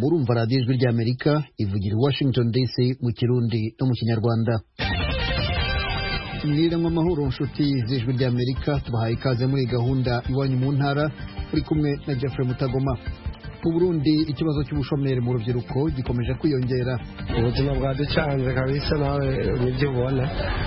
murumva radiyo ijwi ry'Amerika ivugira i Washington DC mu Kirundi no mu Kinyarwanda. Mwiriwe amahoro nshuti z'ijwi ry'Amerika, tubahaye ikaze muri gahunda iwanyu mu ntara, uri kumwe na Jeffrey Mutagoma. Mu Burundi ikibazo cy'ubushomeri mu rubyiruko gikomeje kwiyongera. Ubuzima bwaducanze kabisa, nawe nibyo ubona,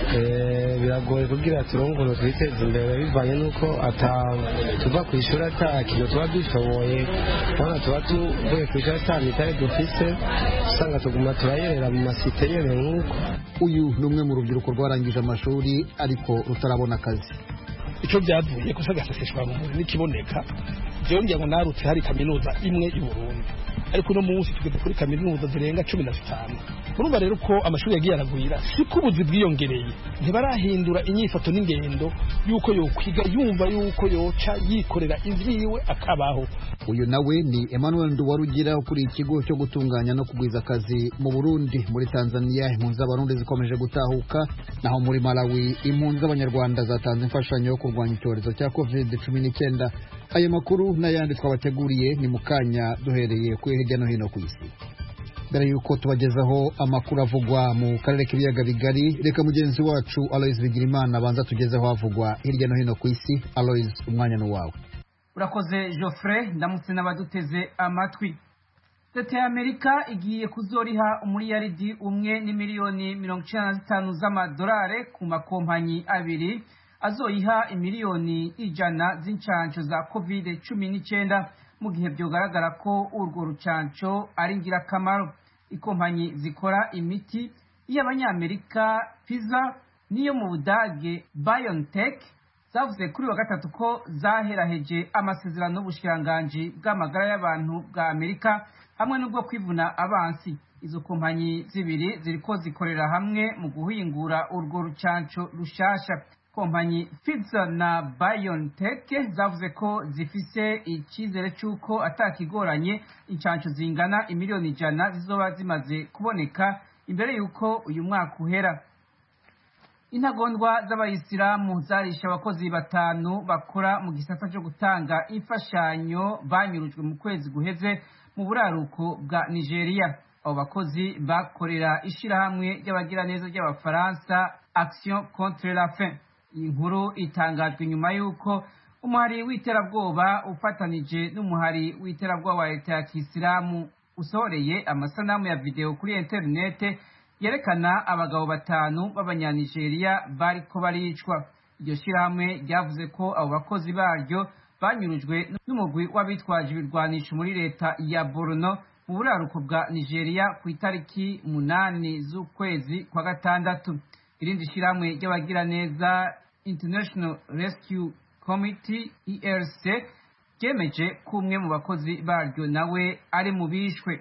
biragoye kugira turongo twiteze imbere bivanye nuko tuva ku ishuri atakintu tuba dushoboye, bana tuba tuvuye ku ishuri atamitaye dufise, usanga tuguma turayerera mu masite nyene nk'uko. Uyu ni umwe mu rubyiruko rwarangije amashuri ariko rutarabona akazi. Icyo byavuye ko sagaseseshwa mu muri nikiboneka byongeye ngo narutse hari kaminuza imwe y'u Burundi, ariko no munsi tugeze kuri kaminuza zirenga 15. Urumva rero ko amashuri yagiye aragwira, siko ubuzi bwiyongereye, ntibarahindura inyifato n'ingendo yuko yokwiga yumva yuko yoca yikorera ivyiwe akabaho. Uyu nawe ni Emmanuel Nduwarugira ukuri ikigo cyo gutunganya no kugwiza akazi mu Burundi. Muri Tanzania impunzi z'abarundi zikomeje gutahuka, naho muri Malawi impunzi z'abanyarwanda zatanze imfashanyo yo kurwanya icyorezo cya COVID-19. Aya makuru n'ayandi twabateguriye ni mukanya duhereye ku hirya no hino ku isi. Mbere yuko tubagezaho amakuru avugwa mu karere k'ibiyaga bigari, reka mugenzi wacu Aloys Bigirimana abanza tugezeho avugwa hirya no hino ku isi. Aloys, umwanya ni wawe. Urakoze Geoffrey, ndamutse n'abaduteze amatwi. Leta ya Amerika igiye kuzoriha umuriyaridi umwe n'imiliyoni 95 z'amadolari ku makompanyi abiri azoyiha imiliyoni 100 z'incanco za COVID-19 mu gihe byogaragara ko urwo rucanco ari ngirakamaro. Ikompanyi zikora imiti y'abanyamerika Pfizer niyo mu Budage BioNTech zavuze kuri wa gatatu ko zaheraheje amasezerano y'ubushikiranganji bw'amagara y'abantu bwa Amerika hamwe n'ubwo kwivuna abansi. Izo kompanyi zibiri ziriko zikorera hamwe mu guhingura urwo rucanco rushasha. Kompanyi Pfizer na BioNTech zavuze ko zifise icyizere cy'uko atakigoranye incanco zingana imiliyoni 100 zizoba zimaze kuboneka imbere y'uko uyu mwaka uhera. Intagondwa z'abayisilamu zarisha abakozi 5 bakora mu gisata cyo gutanga imfashanyo banyurujwe mu kwezi guheze mu buraruko bwa Nigeria. Abo bakozi bakorera ishirahamwe ry'abagiraneza ry'abafaransa Action contre la faim. Iyi nkuru itangajwe nyuma y'uko umuhari w'iterabwoba ufatanije n'umuhari w'iterabwoba wa leta ya Kisilamu usohoreye amasanamu ya video kuri internet yerekana abagabo 5 b'abanyanigeria bariko baricwa. Iryo shirahamwe ryavuze ko abo bakozi baryo banyurujwe n'umugwi w'abitwaje ibirwanisho muri leta ya Borno mu buraruko bwa Nigeria ku itariki 8 z'ukwezi kwa gatandatu. Irindi shirahamwe ry'abagiraneza International Rescue Committee IRC ryemeje ko umwe mu bakozi baryo nawe ari mu bishwe.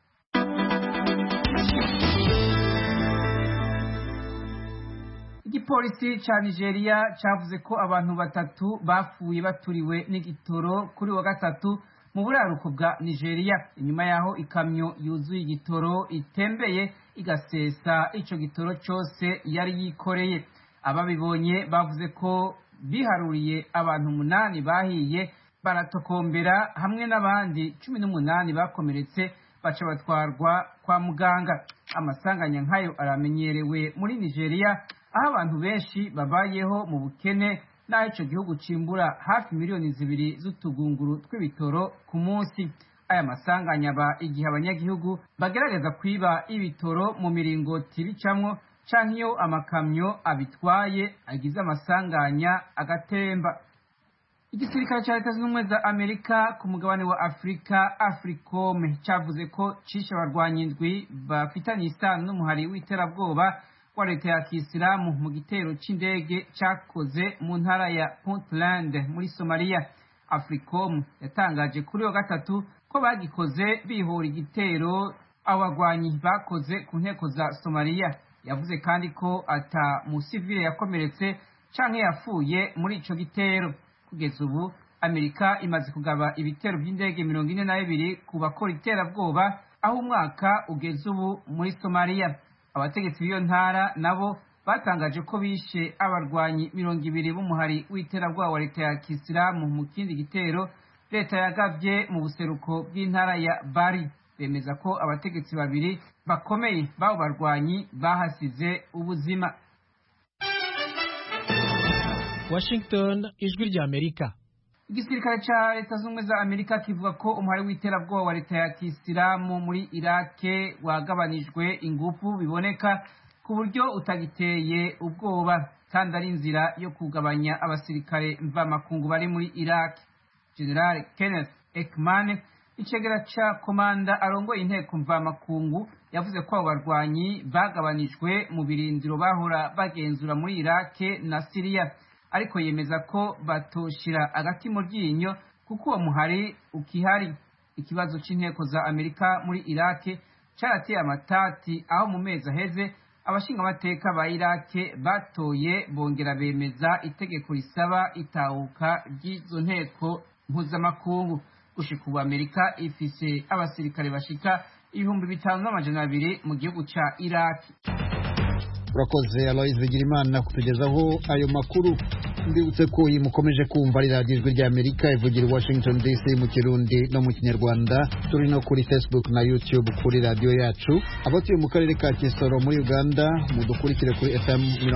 Igipolisi ca Nigeria cavuze ko abantu 3 bapfuye baturiwe n'igitoro kuri wa gatatu mu buraruko bwa Nigeria, inyuma yaho ikamyo yuzuye igitoro itembeye igasesa ico gitoro cyose yari yikoreye. Ababibonye bavuze ko biharuriye abantu 8 bahiye baratokombera hamwe n'abandi 18 bakomeretse baca batwarwa kwa muganga. Amasanganya nkayo aramenyerewe muri Nigeria, aho abantu benshi babayeho mu bukene naho ico gihugu cimbura hafi miliyoni 2 z'utugunguru tw'ibitoro ku munsi. Aya masanganya ba igihe abanyagihugu bagerageza kwiba ibitoro mu miringoti bicamwo canke iyo amakamyo abitwaye agize amasanganya agatemba. Igisirikare ca Leta Zunze Ubumwe za Amerika ku mugabane wa Afrika AFRICOM cavuze ko cishe abarwanyi 7 bafitanye isano n'umuhari w'iterabwoba wa leta ya Kisilamu mu gitero c'indege cakoze mu ntara ya Puntland muri Somalia. AFRICOM yatangaje kuri wa gatatu ko bagikoze bihora igitero abagwanyi bakoze ku nteko za Somalia. Yavuze kandi ko ata musivile yakomeretse canke yafuye muri ico gitero. Kugeza ubu Amerika imaze kugaba ibitero by'indege 42 ku bakora iterabwoba, aho umwaka ugeze ubu muri Somalia. Abategetsi b'iyo ntara nabo batangaje ko bishe abarwanyi 200 b'umuhari w'iterabwoba wa leta ya Kisilamu mu kindi gitero leta yagavye mu buseruko bw'intara ya Bari. bemeza ko abategetsi babiri bakomeye b'abo barwanyi bahasize ubuzima. Washington, ijwi rya Amerika. Igisirikare ca Leta Zunze za Amerika kivuga ko umuhari w'iterabwoba wa leta ya Kisilamu muri Irake wagabanijwe ingufu biboneka ku buryo utagiteye ubwoba kandi ari inzira yo kugabanya abasirikare mvamakungu bari muri Iraq. General Kenneth Ekman, icegera ca komanda arongoye inteko mvamakungu, yavuze ko abo barwanyi bagabanijwe mu birindiro bahora bagenzura muri Iraq na Syria, ariko yemeza ko batoshira agati mu ryinyo kuko uwo muhari ukihari. Ikibazo c'inteko za Amerika muri Iraq carateye amatati aho mu mezi aheze abashingamateka ba Iraq batoye bongera bemeza itegeko risaba itahuka ry'izo nteko mpuzamakungu. Gushika ubu Amerika ifise abasirikare bashika 5,200 mu gihugu ca Iraq. Urakoze Aloys Bigirimana kutugezaho ayo makuru. Mbibutse ko iyi mukomeje kumva ari radiyo ijwi rya Amerika ivugira i Washington DC mu Kirundi no mu Kinyarwanda. Turi no kuri Facebook na YouTube kuri radiyo yacu. Abatuye mu karere ka Kisoro muri Uganda mudukurikire kuri FM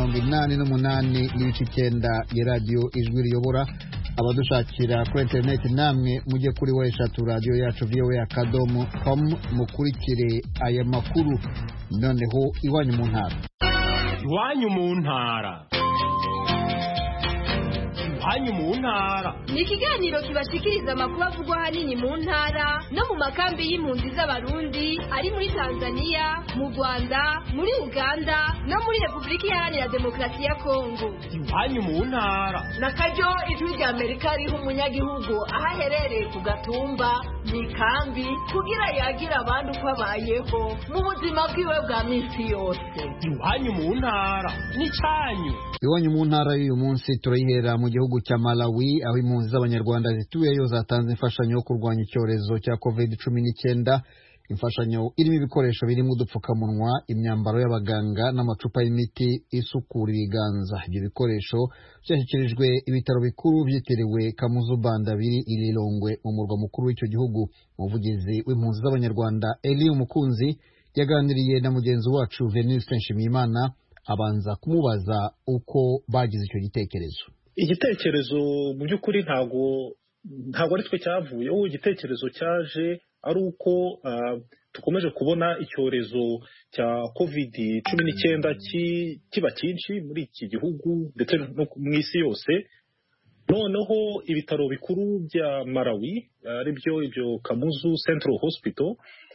88.9 ya radiyo ijwi riyobora. Abadushakira kuri internet namwe mujye kuri weshatu radiyo yacu voa.com mukurikire aya makuru. Noneho iwanyu mu ntara. Iwanyu mu ntara. Iwanyu mu ntara ni ikiganiro kibashikiriza amakuru avugwa ahanini mu ntara no mu makambi y'impunzi z'abarundi ari muri Tanzania, mu Rwanda, muri Uganda no muri Repubulika Iharanira Demokarasi ya Kongo. Iwanyu mu ntara na karyo ijwi rya Amerika riha umunyagihugu aho aherereye ku gatumba mu ikambi kugira yagira abandi uko abayeho mu buzima bwiwe bwa minsi yose. Iwanyu mu ntara ni cyanyu. Iwanyu mu ntara y'uyu munsi turayihera mu gihugu cya Malawi aho impunzi z'abanyarwanda zituyeyo zatanze imfashanyo yo kurwanya icyorezo cya COVID-19. Imfashanyo irimo ibikoresho birimo udupfukamunwa, imyambaro y'abaganga n'amacupa y'imiti isukura ibiganza. Ibyo bikoresho byashyikirijwe ibitaro bikuru byitiriwe Kamuzu Banda biri i Lilongwe mu murwa mukuru w'icyo gihugu. Umuvugizi w'impunzi z'abanyarwanda Eli Umukunzi yaganiriye na mugenzi wacu Venuste Nshimiyimana abanza kumubaza uko bagize icyo gitekerezo. Igitekerezo mu by'ukuri ntago ari twe cyavuyeho. Igitekerezo cyaje ari uko dukomeje kubona icyorezo cya COVID-19 kiba cyinshi muri iki gihugu ndetse no mu isi yose. Noneho ibitaro bikuru bya Malawi ari byo ibyo Kamuzu Central Hospital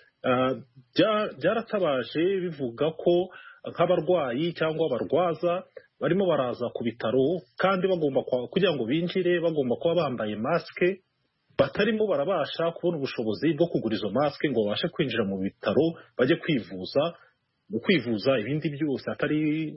byaratabaje bivuga ko nk'abarwayi cyangwa abarwaza barimo baraza ku bitaro kandi bagomba kugira ngo binjire bagomba kuba bambaye maske, batarimo barabasha kubona ubushobozi bwo kugura izo maske ngo babashe kwinjira mu bitaro bajye kwivuza ibindi byose atari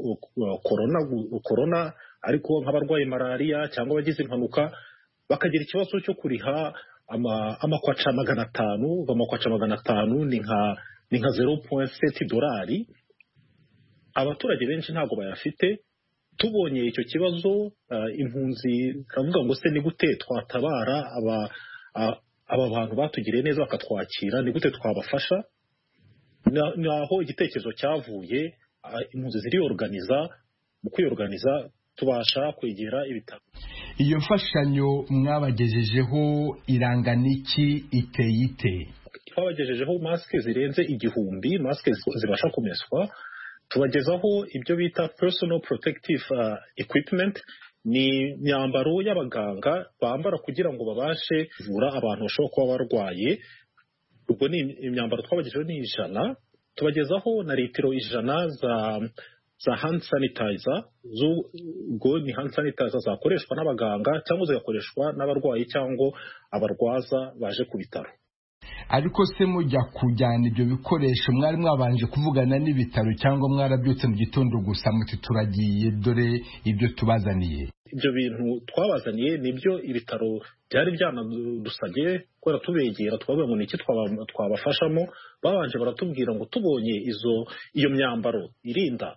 corona ariko nk'abarwaye malaria cyangwa bagize impanuka bakagira ikibazo cyo kuriha amakwaca 500. Amakwaca 500 ni nka $0.7. Abaturage benshi ntago bayafite. Tubonye icyo kibazo impunzi kavuga ngo se ni gute twatabara aba bantu batugiriye neza bakatwakira, ni gute twabafasha. Naho igitekerezo cyavuye, impunzi ziriorganiza, mu kwiorganiza tubasha kwegera ibitaro. Iyo mfashanyo mwabagejejeho irangana iki, iteye ite? Twabagejejeho maske zirenze 1,000, maske zibasha kumeswa. Tubagezaho ibyo bita personal protective equipment, ni imyambaro y'abaganga bambara kugira ngo babashe kuvura abantu bashobora kuba barwaye. Ubwo ni imyambaro twabagejejeho ni 100. Tubagezaho na litiro 100 za hand sanitizer. Ubwo ni hand sanitizer zakoreshwa n'abaganga cyangwa zigakoreshwa n'abarwayi cyangwa abarwaza baje ku bitaro. Ariko se mujya kujyana ibyo bikoresho mwari mwabanje kuvugana n'ibitaro cyangwa mwarabyutse mu gitondo gusa muti turagiye dore ibyo tubazaniye? Ibyo bintu twabazaniye nibyo ibitaro byari byanadusabye kubera tubegera twavuga ngo niki twabafashamo. Babanje baratubwira ngo tubonye iyo myambaro irinda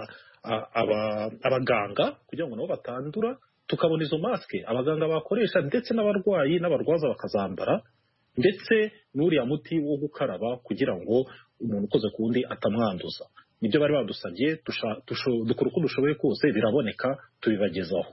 abaganga kugira ngo nabo batandura, tukabona izo maske abaganga bakoresha ndetse n'abarwayi n'abarwaza bakazambara, ndetse n'uriya muti wo gukaraba kugira ngo umuntu ukoze ku wundi atamwanduza. Nibyo bari badusabye, dukora uko dushoboye kose, biraboneka tubibagezaho.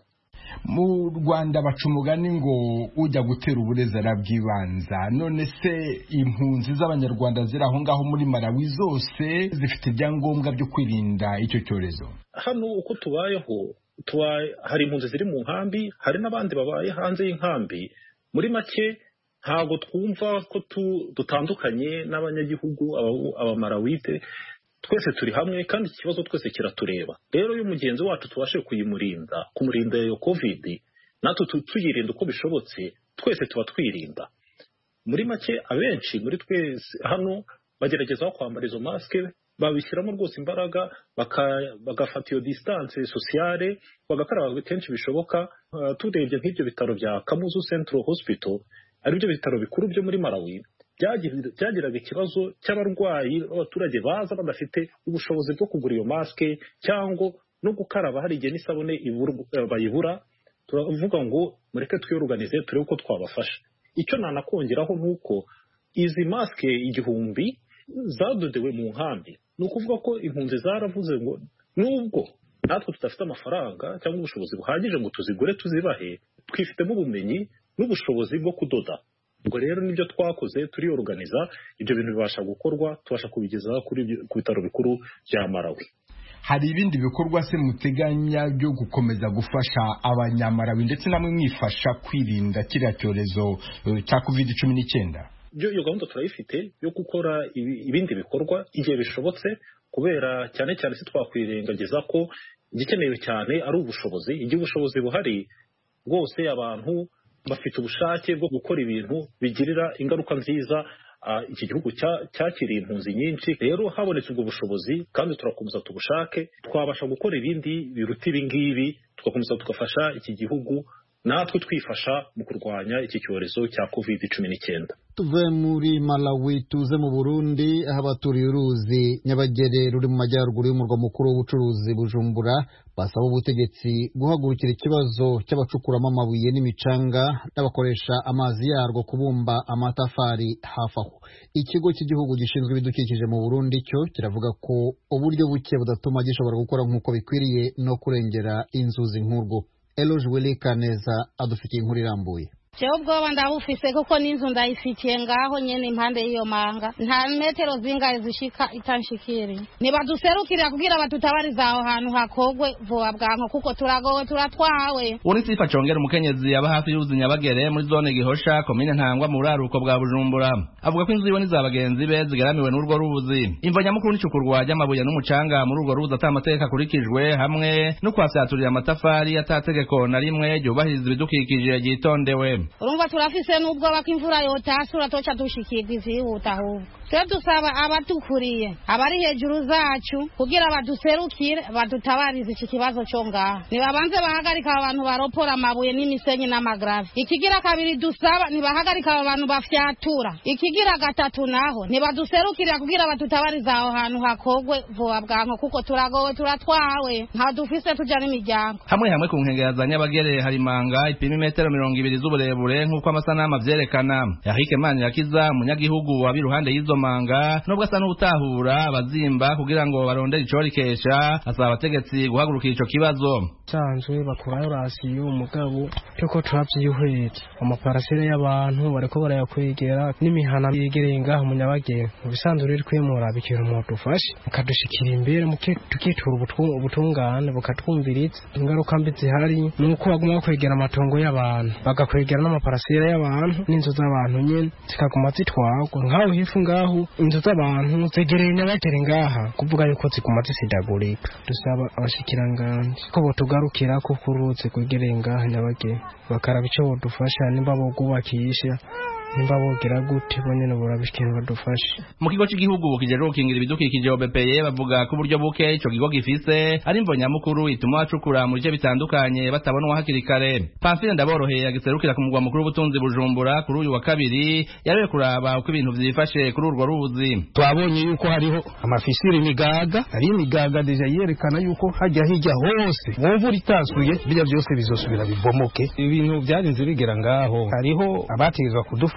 Mu Rwanda baca umugani ngo ujya gutera uburezi arabwibanza. None se impunzi z'abanyarwanda ziri aho ngaho muri Malawi zose zifite ibyangombwa byo kwirinda icyo cyorezo? Hano uko tubayeho, hari impunzi ziri mu nkambi, hari n'abandi babaye hanze y'inkambi. Muri make ntabwo twumva ko dutandukanye n'abanyagihugu abamarawite. Twese turi hamwe kandi iki kibazo twese kiratureba. Rero uyu mugenzi wacu tubashe kumurinda iyo covid, natwe tuyirinda uko bishobotse, twese tuba twirinda. Muri make abenshi muri twese hano bagerageza kwambara izo maske, babishyiramo rwose imbaraga, bagafata iyo distance sociale, bagakaraba kenshi bishoboka. Turebye nk'ibyo bitaro bya Kamuzu Central Hospital, ari byo bitaro bikuru byo muri Malawi, byagiraga ikibazo cy'abarwayi b'abaturage baza badafite ubushobozi bwo kugura iyo maske cyangwa no gukaraba, hari igihe n'isabune bayibura. Turavuga ngo mureke twiyoruganize turebe uko twabafasha. Icyo nanakongeraho nuko izi maske 1000 zadodewe mu nkambi. Ni ukuvuga ko impunzi zaravuze ngo nubwo natwe tudafite amafaranga cyangwa ubushobozi buhagije ngo tuzigure tuzibahe, twifitemo ubumenyi n'ubushobozi bwo kudoda. Ubwo rero nibyo twakoze, turiyoruganiza, ibyo bintu bibasha gukorwa, tubasha kubigeza ku bitaro bikuru bya Malawi. Hari ibindi bikorwa se muteganya byo gukomeza gufasha abanyamarawi ndetse namwe mwifasha kwirinda kiriya cyorezo cya COVID-19? Iyo gahunda turayifite yo gukora ibindi bikorwa igihe bishobotse, kubera cyane cyane si twakwirengagiza ko igikenewe cyane ari ubushobozi. Igihe ubushobozi buhari rwose, abantu bafite ubushake bwo gukora ibintu bigirira ingaruka nziza iki gihugu cyakiriye impunzi nyinshi. Rero habonetse ubwo bushobozi kandi turakomeza tubushake, twabasha gukora ibindi biruta ibi ngibi, tugakomeza tugafasha iki gihugu natwe twifasha mu kurwanya iki cyorezo cya COVID-19. Tuve muri Malawi tuze mu Burundi, aho abaturiye uruzi Nyabagere ruri mu majyaruguru y'umurwa mukuru w'ubucuruzi Bujumbura basaba ubutegetsi guhagurukira ikibazo cy'abacukuramo amabuye n'imicanga n'abakoresha amazi yarwo kubumba amatafari hafi aho. Ikigo cy'igihugu gishinzwe ibidukikije mu Burundi cyo kiravuga ko uburyo buke budatuma gishobora gukora nk'uko bikwiriye no kurengera inzuzi nk'urwo. Eloge Welikaneza adufitiye inkuru irambuye. Ubwoba ndabufise kuko n'inzu ndayifitiye ngaho nyene impande y'iyo manga, nta metero zingahe zishika itanshikiri. Nibaduserukira kugira batutabariza aho hantu hakogwe vuba bwanko kuko turagowe turatwawe. Unisifa Chongera umukenyezi yaba hafi y'uruzi Nyabagere muri zone Gihosha komine Ntangwa mu buraruko bwa Bujumbura, avuga ko inzu iboni z'abagenzi be zigaramiwe n'urwo ruzi. Imva nyamukuru n'icukurwa ry'amabuye n'umucanga muri urwo ruzi atamategeko akurikijwe, hamwe no kwasyaturira amatafari atategeko na rimwe ryubahiriza ibidukikije gitondewe. Urumva turafise n'ubwo bakimvura yotasura toca dushikirwa izihuta ahubwo. Twe dusaba abatukuriye abari hejuru zacu kugira baduserukire badutabarize iki kibazo cyo ngaha. Nibabanze bahagarika abantu baropora amabuye n'imisenyi n'amagrave. Ikigira kabiri dusaba nibahagarika abantu bafyatura. Ikigira gatatu naho nibaduserukira kugira batutabariza aho hantu hakogwe vuba bwanko kuko turagowe turatwawe nta dufise tuja n'imiryango. Hamwe ku nkengera za Nyabagere hari manga ipima metero 200 z'uburebure nk'uko amasanamu avyerekana. Eric Manirakiza umunyagihugu wa biruhande y'izo manga nubwo asa n'ubutahura abazimba kugira ngo barondere ico rikesha, asaba abategetsi guhagurukira ico kibazo. Canzwe bakurayo rasiyo umugabo cyoko turavyihweza amaparasere y'abantu bariko barayakwegera n'imihana yegereye ngaho mu Nyabagere. Ubisanzwe riri kwemura bikira mu dufashe mukadushikira imbere tukitura ubutungane bukatwumviritsa. Ingaruka mbi zihari nuko baguma kwegera amatongo y'abantu bagakwegera n'amaparasere y'abantu n'inzu z'abantu nyene zikaguma zitwagwa ngaho hifu ngaho inzu z'abantu zegereye Nyabagere ngaha kuvuga yuko ziguma zisidagurika. Dusaba abashikiranganje ko botugarukira ko kuruze kwegereye ngaha Nyabagere bakaraba ico bodufasha nimba bogubakisha nimba bogira gute bonyene borabishikira badufashe. Mu kigo cy'igihugu kijeje gukingira ibidukikije OBPE bavuga ko uburyo buke ico kigo gifise ari imvo nyamukuru ituma bacukura mu bice bitandukanye batabonwa hakiri kare. Pamphile Ndaboroheye yagiserukira ku mugwa mukuru w'ubutunzi Bujumbura kuri uyu wa kabiri yarewe kuraba uko ibintu vyifashe kuri urwo ruzi. Twabonye yuko hariho amafisiri imigaga, ari imigaga deja yerekana yuko hajya hose wumva ritasuye bijya byose bizosubira bibomoke. Ibintu byarinze bigera ngaho hariho abategezwa kudufasha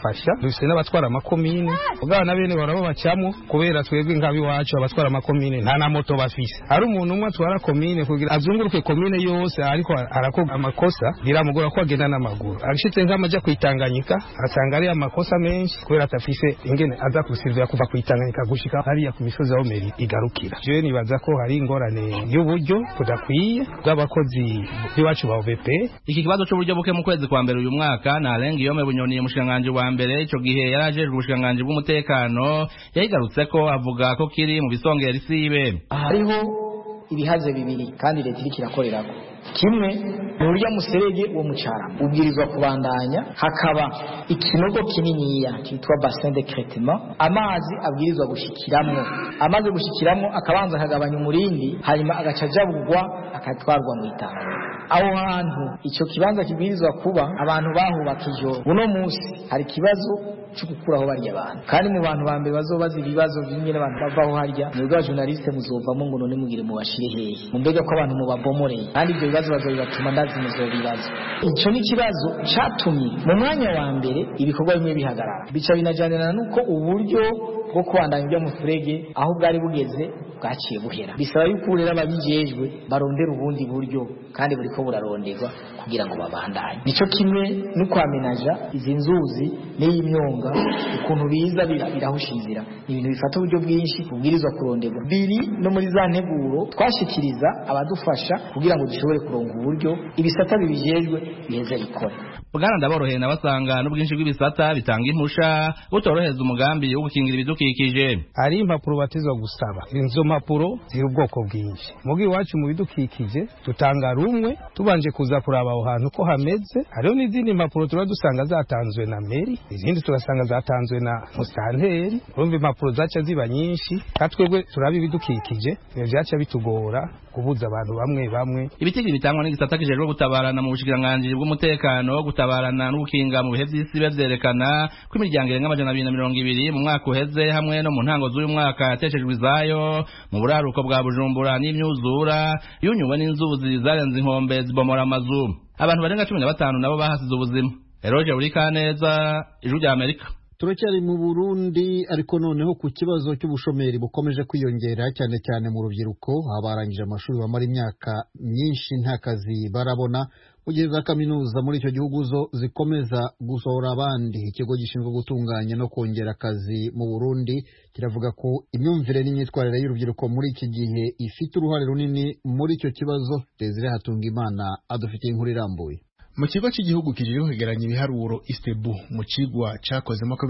bakadufasha dufise n'abatwara amakomine ubwana bene barabo bacamo kubera twebwe nk'abiwacu abatwara amakomine nta na moto bafise ari umuntu umwe atwara komine kugira azunguruke komine yose ariko arakoga amakosa biramugora ko agenda n'amaguru arishitse nk'amaja kwitanganyika asanga ari amakosa menshi kubera atafise ingene aza kusivya kuva kwitanganyika gushika hariya ku misozi aho meri igarukira je nibaza ko hari ingorane y'uburyo tudakwiye bw'abakozi biwacu ba OVP. Iki kibazo cy'uburyo buke mu kwezi kwa mbere uyu mwaka na Alengi Yome Bunyoni umushikanganje wa mbere ico gihe yarajejwe ubushikanganje bw'umutekano yayigarutse ko avuga ko kiri mu bisongera isibe. Hariho ibihaze bibiri kandi leta iri kirakorerako. Kimwe ni urya muserege wo mucara ubwirizwa kubandanya hakaba ikinogo kininiya kitwa bassin de traitement amazi abwirizwa gushikiramwo amaze gushikiramwo akabanza akagabanya umurindi hanyuma agacajabugwa akatwarwa mu itanga aho hantu ico kibanza kibwirizwa kuba abantu bahubaka ijoro uno munsi hari kibazo cyo gukuraho bari abantu kandi mu bantu bambe bazobaza ibibazo bimwe n'abantu bavaho harya mu rwa journaliste muzovamo ngo none mugire mu bashire hehe mumbega ko abantu mubabomoreye kandi ibyo bibazo bazobibatuma ndazi muzobibazo ico ni kibazo catumye mu mwanya wa mbere ibikorwa bimwe bihagarara bica binajanirana nuko uburyo bwo kwandanya ibyo mu furege aho bwari bugeze bwaciye buhera bisaba yuko rero ababijejwe barondera ubundi buryo kandi buriko buraronderwa kugira ngo babandanye nico kimwe no kwamenaja izi nzuzi n'iyimyonga ukuntu biza birahushinzira ibintu bifata uburyo bwinshi kubwirizwa kuronderwa biri no muri za nteguro twashikiriza abadufasha kugira ngo dushobore kuronga uburyo ibisata bibijejwe biheze ikora. Bwana Ndaboroheye nabasanga n'ubwinshi bw'ibisata bitanga impusha butoroheza umugambi wo gukingira ibidukikije. Ari impapuro batizwa gusaba inzo mpapuro ziri ubwoko bwinshi mugi wacu mu bidukikije tutanga rumwe tubanje kuza kuraba aho hantu ko hameze hariho n'izindi mpapuro tuba dusanga zatanzwe na meri izindi tugasanga zatanzwe na mustanteri urumva impapuro zaca ziba nyinshi katwebwe turaba ibidukikije byaca bitugora kubuza abantu bamwe ibitigiri bitangwa n'igisata kijejwe gutabarana mu bushikiranganje bw'umutekano gutabarana n'ubukinga mu bihe by'isi bevyerekana ko imiryango irenga 220 mu mwaka uheze hamwe no mu ntango z'uyu mwaka yateshejwe izayo mu buraruko bwa Bujumbura n'imyuzura yunyuwe n'inzuzi zarenze inkombe zibomora amazu abantu barenga 15 nabo bahasize ubuzima. Eroje Urikaneza Ijwi rya Amerika. Turacyari mu Burundi ariko noneho ku kibazo cy'ubushomeri bukomeje kwiyongera cyane cyane mu rubyiruko abarangije amashuri bamara imyaka myinshi nta kazi barabona mu gihe za kaminuza muri icyo gihugu zo zikomeza gusohora abandi. Ikigo gishinzwe gutunganya no kongera akazi mu Burundi kiravuga ko imyumvire n'imyitwarire y'urubyiruko muri iki gihe ifite uruhare runini muri icyo kibazo. Desire Hatungimana adufitiye inkuru irambuye. Mu kigo cy'igihugu kijejwe kwegeranya ibiharuro Istebu mu cigwa cakoze mu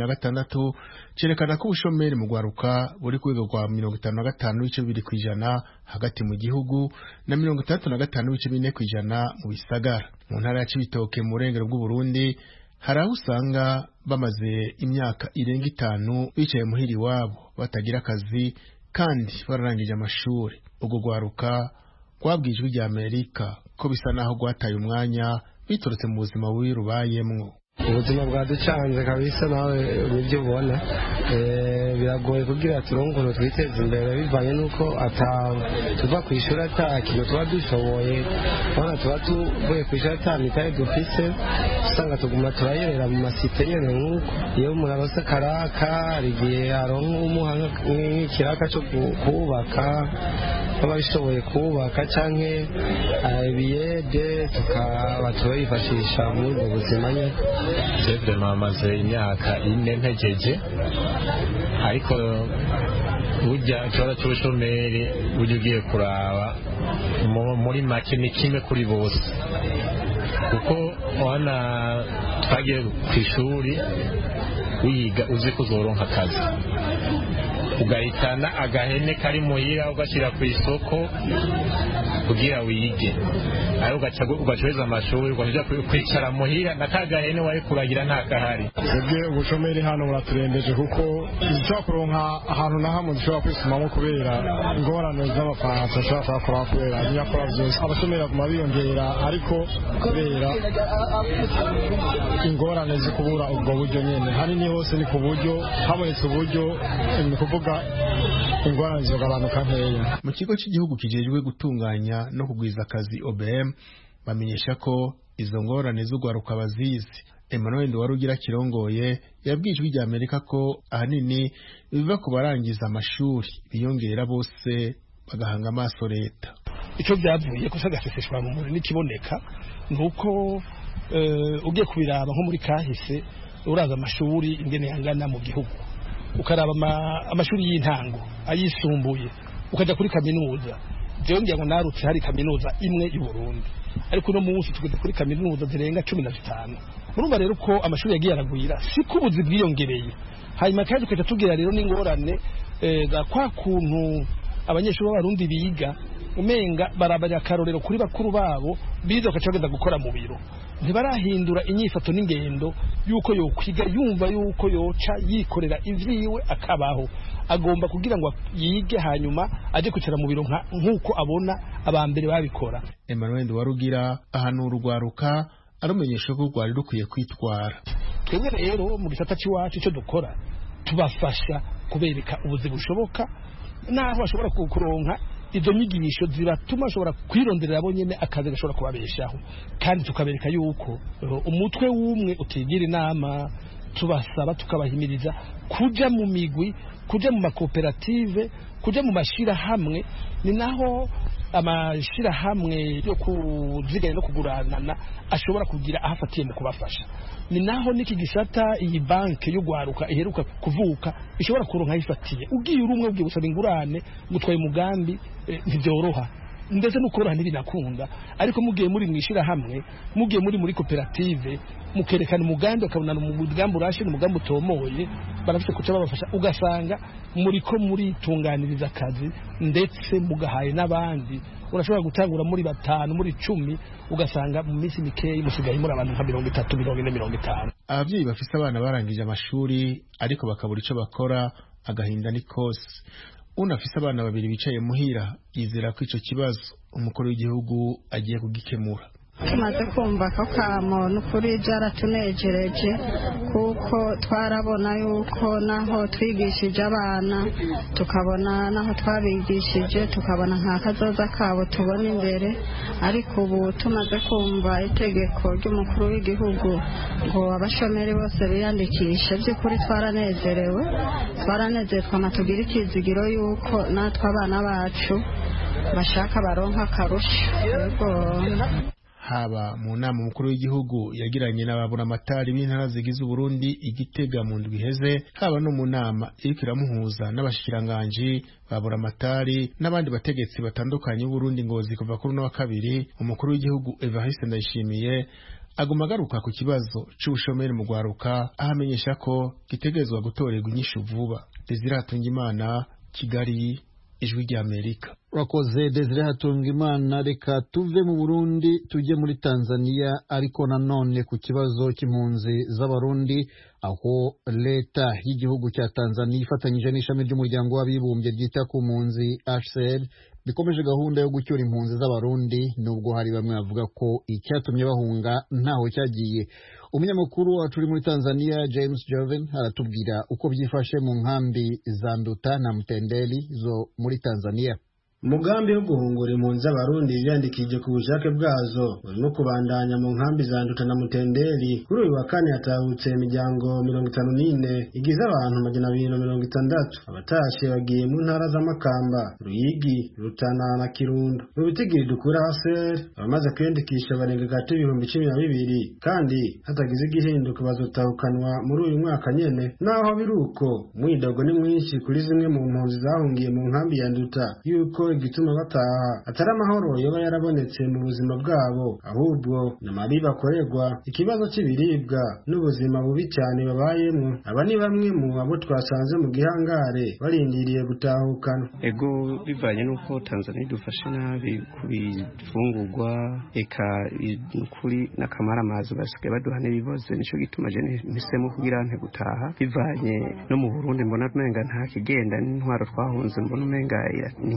2016 cerekana ko ubushomeri mu gwaruka buri kwego kwa 55% hagati mu gihugu na 65% mu bisagara. Mu ntara ya Cibitoke mu rengero bw'u Burundi hari aho usanga bamaze imyaka irenga 5 bicaye muhiri wabo batagira akazi kandi bararangije amashuri. Ubwo gwaruka kwabwijwe rya Amerika ko bisa naho gwataye umwanya bitoretse mu buzima bubi rubayemwo. Ubuzima bwaducanze kabisa nawe nibyo ubona biragoye kugira turongo twiteze imbere bivanye nuko tuva ku ishuri atakintu tuba dushoboye bana tuba tuvuye ku ishuri atamitaye dufise usanga tuguma turayerera mu masite nyene nk'uko iyo umuntu arose karaka rigiye aronka umuhanga nk'ikiraka cyo kubaka baba bishoboye kubaka canke ibiyede tukaba turayifashisha muri ubwo buzima nyene. Jebe mamaze imyaka 4 ntegeje ariko burya ikibazo cy'ubushomeri burya ugiye kuraba muri make ni kimwe kuri bose kuko wana twagiye ku ishuri wiga uzi kuzoronka akazi ugahitana agahene kari muhira ugashyira ku isoko kugira wige ayo ugacweza amashuri ugaja kwicara muhira nakagahene wari kuragira nta kahari. Sebye ubushomeri hano buraturembeje kuko dushobora kuronka ahantu na hamwe dushobora kwisumamo kubera ingorane z'amafaranga dushobora kuba kubera nyakora byose abashomeri baguma biyongera ariko kubera ingorane zo kubura ubwo buryo nyene hari ni hose ni ku buryo habonetse uburyo ni kuvuga ingorane zogabanuka nkeya. Mu kigo cy'igihugu kijejwe gutunganya no kugwiza akazi OBM bamenyesha ko izo ngorane z'ugwaruka bazizi Emmanuel Nduwarugira kirongoye yabwiye Ijwi rya Amerika ko ahanini biva ku barangiza amashuri biyongera bose bagahanga amaso leta. Ico byavuye ko sagaseseshwa mu muri nikiboneka nuko ugiye kubiraba nko muri kahise uraza amashuri ingene yangana mu gihugu ukaraba amashuri y'intango ayisumbuye ukaja kuri kaminuza jewe ngira ngo narutse hari kaminuza imwe y'u Burundi ariko no munsi tugeze kuri kaminuza zirenga 15 murumva rero ko amashuri yagiye aragwira siko ubuzi bwiyongereye hanyuma kandi tukaja tugira rero n'ingorane kwa kuntu abanyeshuri b'abarundi biga umenga barabara akarorero kuri bakuru babo bize bakacageza gukora mu biro ntibarahindura inyifato n'ingendo yuko yokwiga yumva yuko yoca yikorera ivyiwe akabaho agomba kugira ngo yige hanyuma aje kwicara mu biro nk'uko abona abambere babikora. Emmanuel Nduwarugira ahanura urwaruka arumenyesha ko rwari rukwiye kwitwara. Twebwe rero mu gisata cy'iwacu icyo dukora tubafasha kubereka ubuzi bushoboka naho bashobora kuronka izo nyigisho zibatuma ashobora kwironderera abo nyene akazi gashobora kubabeshaho kandi tukabereka yuko umutwe w'umwe utigira inama tubasaba tukabahimiriza kuja mu migwi kuja mu makoperative kuja mu mashira hamwe ni naho amashira hamwe yo kuziganya no kuguranana ashobora kugira ahafatiye mu kubafasha ni naho niki gisata iyi banke yo gwaruka iheruka kuvuka ishobora kuronka ifatiye ugiye urumwe ugiye gusaba ingurane gutwaye umugambi ntibyoroha ndetse n'ukora ntibinakunda ariko mugiye muri mwishira hamwe mugiye muri koperative mukerekana umugambi akabona umugambi urashe umugambi utomoye barafite kuca babafasha ugasanga muri tunganiriza akazi ndetse mugahaye n'abandi urashobora gutangura muri 5 muri 10 ugasanga mu minsi mikeyi musigaye muri abantu nka 30 40 50. Abavyeyi bafise abana barangije amashuri ariko bakabura ico bakora agahinda ni kose. Unafise abana babiri bicaye muhira yizera ko ico kibazo umukuru w'igihugu agiye kugikemura. Tumaze kumva ko kamo n'ukuri byaratunejereje kuko twarabona yuko naho twigishije abana tukabona naho twabigishije tukabona nka kazoza kabo tubona imbere ariko ubu tumaze kumva itegeko ry'umukuru w'igihugu ngo abashomeri bose biyandikishe by'ukuri twaranezerewe twamatugira ikizigiro yuko natwe abana bacu bashaka baronka akarusho. Haba mu nama umukuru w'igihugu yagiranye n'ababuramatari b'intara zigize Burundi Igitega mu ndwi iheze haba no mu nama iriko iramuhuza n'abashikiranganji baburamatari n'abandi bategetsi batandukanye Burundi Ngozi kuva kuri no wa kabiri umukuru w'igihugu Evariste Ndayishimiye aguma agaruka ku kibazo c'ubushomeri mu gwaruka ahamenyesha ko gitegerezwa gutorerwa inyishu vuba. Desire Hatungimana, Kigali, Ijwi rya Amerika. Urakoze Desire Hatungimana. Reka tuve mu Burundi tujye muri Tanzania ariko nanone ku kibazo cy'impunzi z'abarundi aho leta y'igihugu cya Tanzania ifatanyije n'ishami ry'umuryango w'abibumbye ryita ku mpunzi HCR bikomeje gahunda yo gucyura impunzi z'abarundi nubwo hari bamwe bavuga ko icyatumye bahunga ntaho cyagiye. Umunyamakuru wacu uri muri Tanzania James Joven aratubwira uko byifashe mu nkambi za Nduta na Mtendeli zo muri Tanzania. Umugambi wo guhungura impunzi z'abarundi yandikije ku bushake bwazo urimo kubandanya mu nkambi za Nduta na Mutendeli. Kuri uyu wa kane hatahutse imiryango 54 igize abantu 260. Abatashe bagiye mu ntara z'Amakamba, Ruyigi, Rutana na Kirundo. Mu bitigiri dukura HCR abamaze kwiyandikisha barenga gato 12,000 kandi hatagize igihinduka bazotahukanwa muri uyu mwaka nyene. Naho biruko mwidogo ni mwinshi kuri zimwe mu mpunzi zahungiye mu nkambi ya Nduta yuko igituma bataha atari amahoro yoba yarabonetse mu buzima bwabo ahubwo n'amabi bakorerwa ikibazo cy'ibiribwa n'ubuzima bubi cyane babayemo. Aba ni bamwe mu abo twasanze mu gihangare barindiriye gutahukana. Ego bivanye nuko Tanzania idufashe nabi kubifungurwa eka kuri nakamara amazi basigaye baduha n'ibibazo nico gituma je nisemo kugira nte gutaha bivanye no mu Burundi mbona umenga nta kigenda n'intwaro twahunze mbona umenga ni kujyanye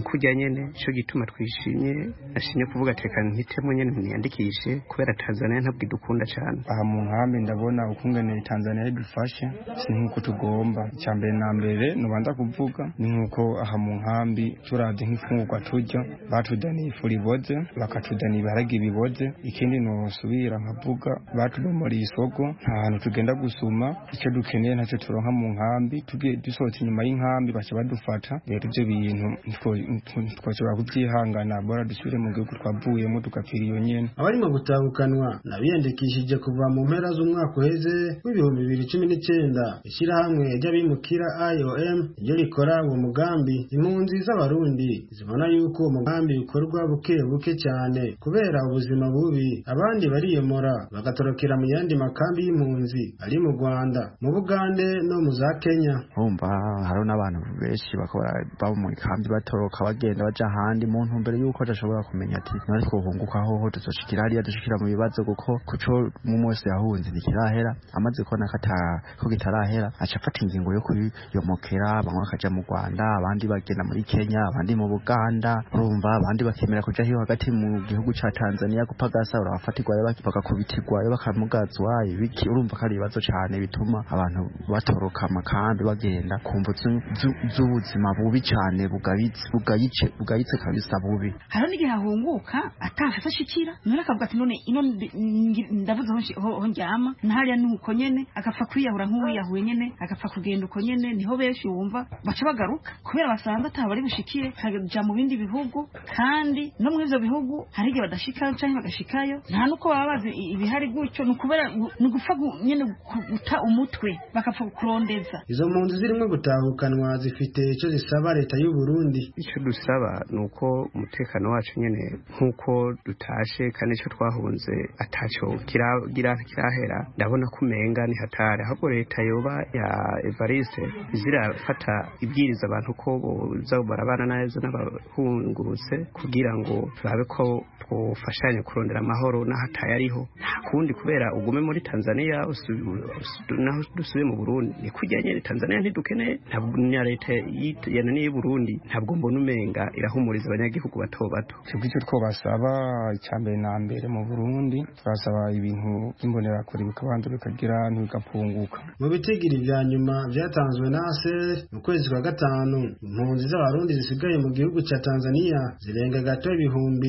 nyene cyo gituma twishimye nashimye kuvuga tekana mpitemo nyene niyandikishe kubera Tanzania ntabwo idukunda cyane aha mu nkambi ndabona ukungene Tanzania idufashe si nkuko tugomba cyambere na mbere nubanza kuvuga ni nkuko aha mu nkambi turavye nk'ifungurwa turya batudaniye ifu riboze bakatudaniye ibiharage biboze ikindi nosubira nkavuga batudomora isoko nta hantu tugenda gusuma icyo dukeneye ntacyo turonka mu nkambi tugiye dusohotse inyuma y'inkambi baca badufata rero ibyo bintu twashobora kubyihangana bora dusubire mu gihugu twavuyemo tugapfira iyo nyene abarimo gutahukanwa nabiyandikishije kuva mu mpera z'umwaka uheze w'ibihumbi 2019 ishyirahamwe ry'abimukira IOM ryo rikora uwo mugambi impunzi z'abarundi zibona yuko uwo mugambi ukorwa buke buke cyane kubera ubuzima bubi abandi bariyemora bagatorokera mu yandi makambi y'impunzi ari mu Rwanda mu Bugande no mu za Kenya humva haro n'abantu benshi bakora babo mu kambi batoroka bagenda baja handi mu ntumbere yuko adashobora kumenya ati nari kohunguka hoho tuzoshikira hariya dushikira mu bibazo kuko kuco mu mwese yahunze nikirahera amaze kubona ko gitarahera aca afata ingingo yo kuyomokera bamwe bakaja mu Rwanda abandi bagenda muri Kenya abandi mu Buganda urumva abandi bakemera kuja hiyo hagati mu gihugu ca Tanzania gupagasa urafatirwa bakakubitirwa bakamugazwa ibiki urumva kari ibibazo cyane bituma abantu batoroka amakambi bagenda kumva z'ubuzima bubi cyane bugayitse kabisa bubi haro n'igihe ahunguka atafata shikira none akavuga ati none ino ndavuze ho njyama ntariya nuko nyene agapfa kwiyahura nk'uwiyahuye nyene agapfa kugenda uko nyene niho benshi wumva baca bagaruka kubera basanga atabari bushikire kaja mu bindi bihugu kandi no mu ivyo bihugu hari igihe badashikayo canke bagashikayo nta nuko baba bazi ibihari gutyo nukubera nugufa nyene guta umutwe bakapfa kurondeza izo mpunzi zirimo gutahukanwa zifite icyo zisaba leta y'u Burundi icyo dusaba nuko umutekano wacu nyene nkuko dutashe kandi icyo twahunze ataco kirahera ndabona kumenga ni hatari ahubwo leta yoba ya Evariste zirafata ibwiriza abantu ko boza barabana neza n'abahungurutse kugira ngo turabe ko twofashanya kurondera amahoro n'ahataye ariho nta kundi kubera ugume muri Tanzania naho dusubiye mu Burundi ni kujyanye Tanzania ntidukeneye ntabwo nya leta yananiye Burundi ntabwo mbona umenga irahumuriza abanyagihugu bato bato cyo twobasaba icyambere na mbere mu Burundi turasaba ibintu by'imbonera kuri bikabanza bikagira ntigapunguka mu bitigiri bya nyuma byatanzwe na ASER mu kwezi kwa gatanu impunzi z'abarundi zisigaye mu gihugu cya Tanzania zirenga gato ibihumbi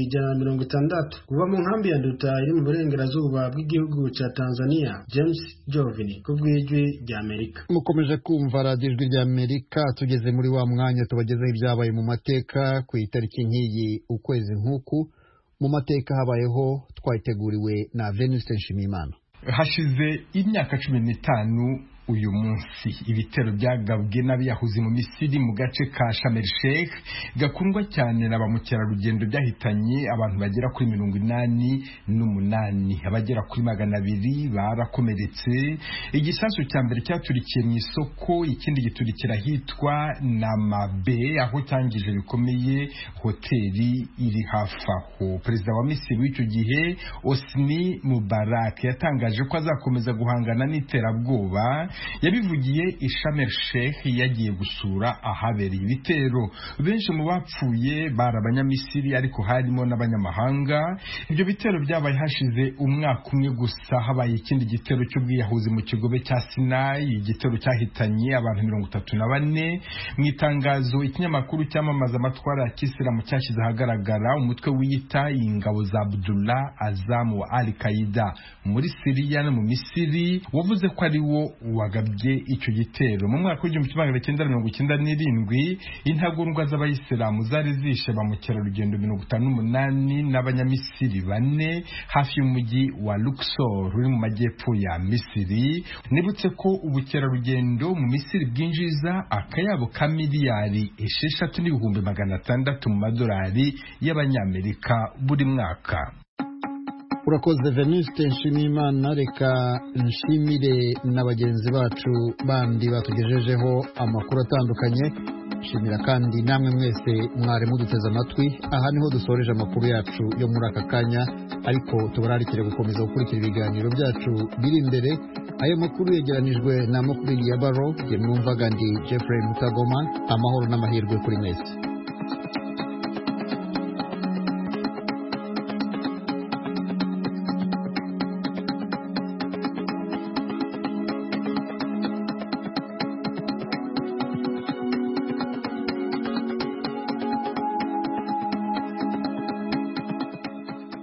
160 kuva mu nkambi ya Nduta iri mu burengerazuba bw'igihugu cya Tanzania James Jovini kubwijwi rya Amerika mukomeje kumva radio ijwi rya Amerika tugeze muri wa mwanya tubagezeho ibyabaye mu mateka ku itariki nk'iyi ukwezi nk'uku mu mateka habayeho twayiteguriwe na Venuste Nshimiyimana hashize imyaka 15 uyu munsi ibitero byagabwe n'abiyahuzi mu Misiri mu gace ka Sharm el Sheikh gakundwa cyane na ba mukerarugendo byahitanye abantu bagera kuri 88 abagera kuri 200 barakomeretse igisasu cya mbere cyaturikiye mu isoko ikindi giturikira hitwa Namabe aho cyangije bikomeye hoteli iri hafi aho perezida wa Misiri w'icyo gihe Hosni Mubarak yatangaje ko azakomeza guhangana n'iterabwoba yabivugiye i Sharm el Sheikh yagiye gusura ahabereye ibitero benshi mu bapfuye bari abanyamisiri ariko harimo n'abanyamahanga ibyo bitero byabaye hashize umwaka umwe gusa habaye ikindi gitero cy'ubwiyahuzi mu kigobe cya Sinai igitero cyahitanye abantu 34 mu itangazo ikinyamakuru cyamamaza amatwara ya Kisilamu cyashyize ahagaragara umutwe wiyita ingabo za Abdullah Azam wa Al-Qaeda muri Syria no mu Misiri wavuze ko ari wo wagabye icyo gitero mu mwaka w'1997 intagondwa z'abayisilamu zari zishe ba mukerarugendo 58 n'abanyamisiri 4 hafi y'umujyi wa Luxor uri mu majyepfo ya Misiri nibutse ko ubukerarugendo mu Misiri bwinjiza akayabo ka miliyari 6,600 mu madolari y'abanyamerika buri mwaka. urakoze Venuste Nshimiyimana reka nshimire na bagenzi bacu bandi batugejejeho amakuru atandukanye nshimira kandi namwe mwese mwari muduteze amatwi aha niho dusoreje amakuru yacu yo muri aka kanya ariko tubararikire gukomeza gukurikira ibiganiro byacu biri imbere ayo makuru yegeranijwe na makuru ya Baro je mwumvaga ndi Jeffrey Mutagoma amahoro n'amahirwe kuri mwese.